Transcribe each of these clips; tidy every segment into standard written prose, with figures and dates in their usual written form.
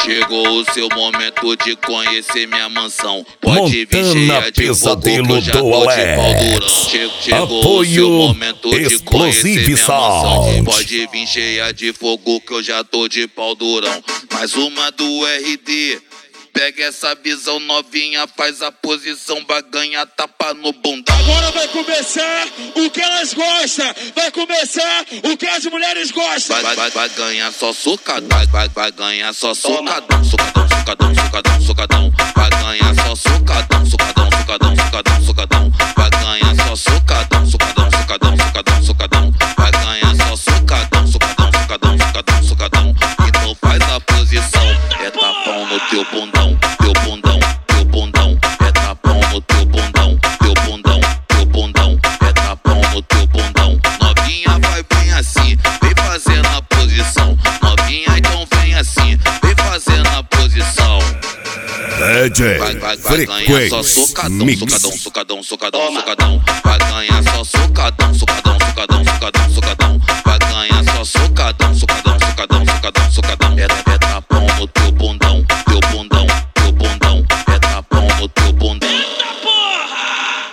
Chegou o seu momento de conhecer minha mansão. Pode vir cheia de fogo que eu já tô de pau durão. Chegou o seu momento de conhecer minha mansão. Pode vir cheia de fogo que eu já tô de pau durão. Mais uma do RD. Pega essa visão novinha, faz a posição, vai ganhar tapa no bundão. Agora vai começar o que elas gostam, vai começar o que as mulheres gostam. Vai ganhar só socadão, vai ganhar só socadão, socadão, socadão, socadão, socadão. Vai ganhar só socadão, socadão, socadão, socadão, socadão. Vai ganhar só socadão, socadão, socadão, socadão, socadão. Vai ganhar só socadão, socadão, socadão, socadão, socadão. Então faz a posição, é tapão no teu bundão, teu bundão, teu bundão. É tapão no teu bundão, teu bundão, teu bundão. É tapão no teu bundão. Novinha vai bem assim, vem fazendo a posição. Novinha então vem assim, vem fazendo a posição. Vai ganhar só socadão, socadão, socadão, socadão, socadão. Vai ganhar só socadão, socadão, socadão, socadão, socadão. Vai ganhar só socadão, socadão, socadão, socadão, socadão. É tapão no teu bundão, teu bundão, teu bundão. É tapão no teu bundão. Eita porra!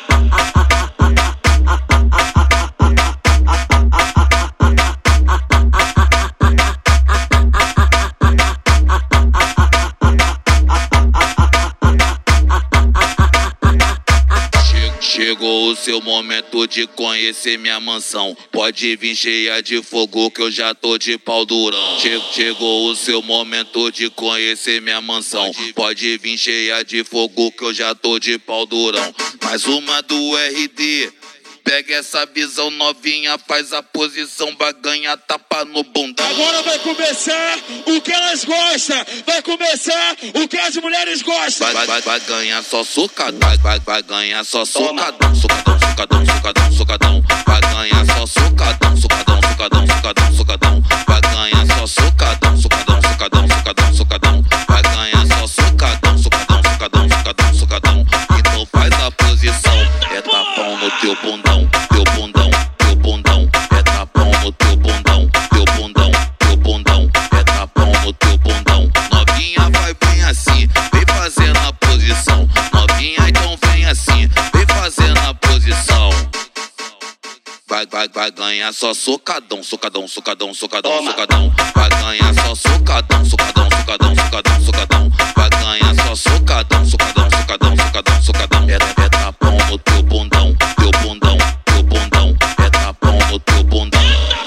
Chegou o seu momento de conhecer minha mansão. Pode vir cheia de fogo que eu já tô de pau durão. Chegou o seu momento de conhecer minha mansão. Pode vir cheia de fogo que eu já tô de pau durão. Mais uma do RD. Pega essa visão novinha, faz a posição, vai ganhar tapa no bundão. Agora vai começar o que elas gostam, vai começar o que as mulheres gostam. Vai ganhar só socadão, vai ganhar só socadão, socadão, socadão, socadão, socadão. Vai ganhar só socadão, socadão, socadão, socadão, socadão. Vai ganhar só socadão, socadão, socadão, socadão, socadão. Vai ganhar só socadão, socadão, socadão, socadão, socadão. Então faz a posição, é tapão no teu bundão, teu bundão, teu bundão. É tapão no teu bundão, teu bundão, teu bundão. É tapão no teu bundão. Novinha vai bem assim, vem fazendo a posição. Novinha então vem assim, vem fazendo a posição. Vai ganhar só socadão, socadão, socadão, socadão, socadão. Vai ganhar só socadão, socadão, socadão, socadão, socadão. Vai ganhar só socadão, socadão, socadão, socadão, socadão.